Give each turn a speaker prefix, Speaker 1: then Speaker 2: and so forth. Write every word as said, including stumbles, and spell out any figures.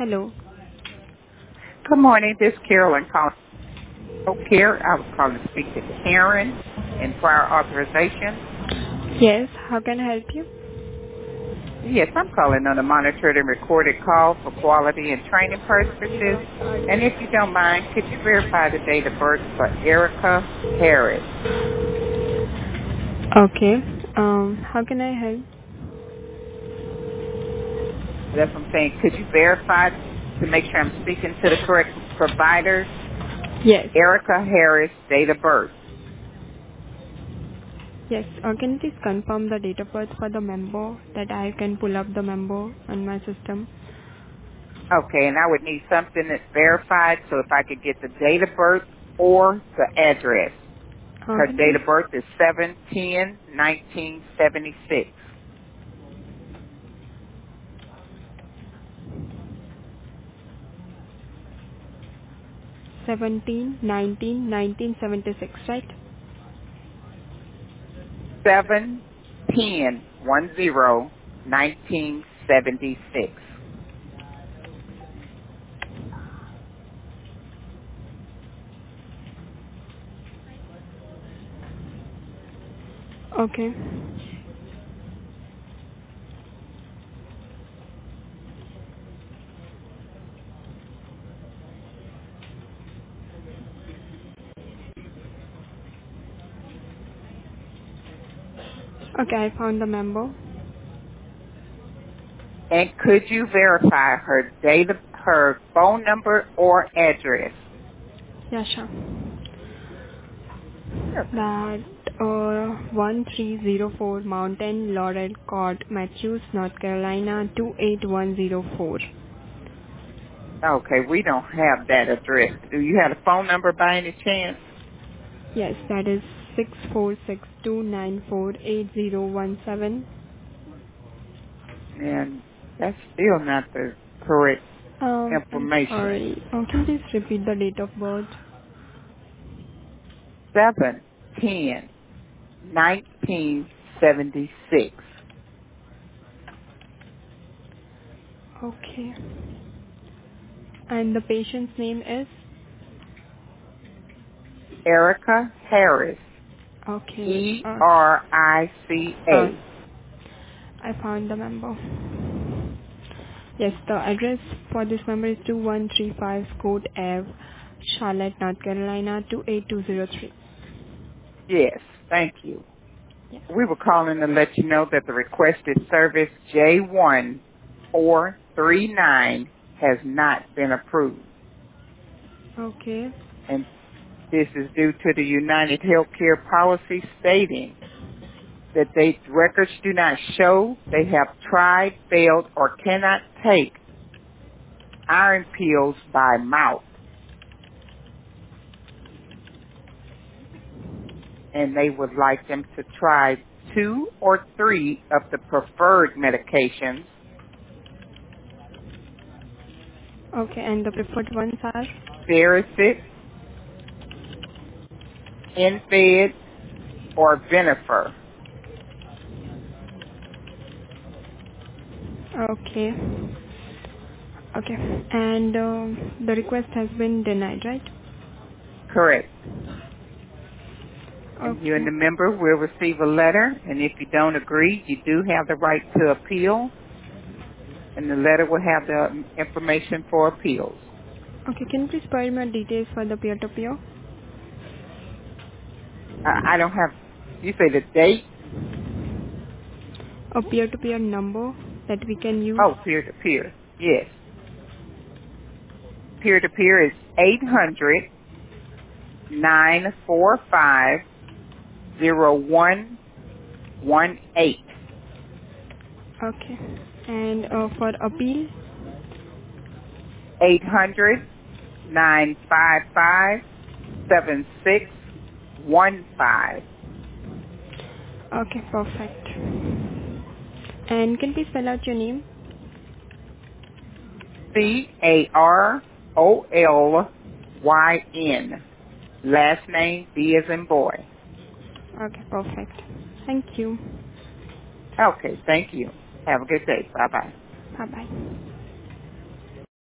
Speaker 1: Hello.
Speaker 2: Good morning. This is Carolyn calling Healthcare. I was calling to speak to Karen in prior authorization.
Speaker 1: Yes, how can I help you?
Speaker 2: Yes, I'm calling on a monitored and recorded call for quality and training purposes. And if you don't mind, could you verify the date of birth for Erica Harris?
Speaker 1: Okay. Um, how can I help?
Speaker 2: That's what I'm saying. Could you verify to make sure I'm speaking to the correct providers?
Speaker 1: Yes.
Speaker 2: Erica Harris, date of birth.
Speaker 1: Yes. Uh, can you please confirm the date of birth for the member that I can pull up the member on my system?
Speaker 2: Okay, and I would need something that's verified, so if I could get the date of birth or the address.
Speaker 1: Uh,
Speaker 2: Her
Speaker 1: can you
Speaker 2: date
Speaker 1: please
Speaker 2: of birth is seven ten nineteen seventy-six.
Speaker 1: seventeen, nineteen, nineteen seventy-six, right?
Speaker 2: seven ten one zero nineteen seventy-six.
Speaker 1: Okay. Okay, I found the member.
Speaker 2: And could you verify her date of her phone number or address?
Speaker 1: Yeah, sure.
Speaker 2: Okay.
Speaker 1: That uh, one three zero four Mountain Laurel Court, Matthews, North Carolina two eight one zero four.
Speaker 2: Okay, we don't have that address. Do you have a phone number by any chance?
Speaker 1: Yes, that is six four six two nine four eight zero one seven.
Speaker 2: And that's still not the correct
Speaker 1: Um, I'm
Speaker 2: information.
Speaker 1: sorry. Uh, can you please repeat the date of birth?
Speaker 2: Seven ten nineteen seventy-six.
Speaker 1: Okay. And the patient's name is?
Speaker 2: Erica Harris.
Speaker 1: Okay.
Speaker 2: E
Speaker 1: Uh,
Speaker 2: R I C
Speaker 1: found.
Speaker 2: A.
Speaker 1: I found the member. Yes, the address for this member is two one three five Scott Ave, Charlotte, North Carolina two eight two zero three.
Speaker 2: Yes, thank you.
Speaker 1: Yeah.
Speaker 2: We were calling to let you know that the requested service J one four three nine has not been approved.
Speaker 1: Okay.
Speaker 2: And this is due to the United Healthcare policy stating that they records do not show they have tried, failed, or cannot take iron pills by mouth. And they would like them to try two or three of the preferred medications:
Speaker 1: Okay, and the preferred ones are?
Speaker 2: Theracid, Enfed, or Venifer.
Speaker 1: Okay. Okay. And um, the request has been denied, right?
Speaker 2: Correct. And you and
Speaker 1: Okay.
Speaker 2: the member will receive a letter, and if you don't agree, you do have the right to appeal, and the letter will have the information for appeals.
Speaker 1: Okay, can you please provide me details for the peer-to-peer?
Speaker 2: I, I don't have, you say the date?
Speaker 1: A peer-to-peer number that we can use?
Speaker 2: Oh, peer-to-peer. Yes. Peer-to-peer is eight hundred nine four five zero one one eight.
Speaker 1: Okay. And uh, for appeal?
Speaker 2: Eight hundred nine five five seven six one five.
Speaker 1: Okay, perfect. And can you please spell out your name?
Speaker 2: C A R O L Y N. Last name B as in boy.
Speaker 1: Okay, perfect. Thank you.
Speaker 2: Okay, thank you. Have a good day. Bye bye.
Speaker 1: Bye-bye.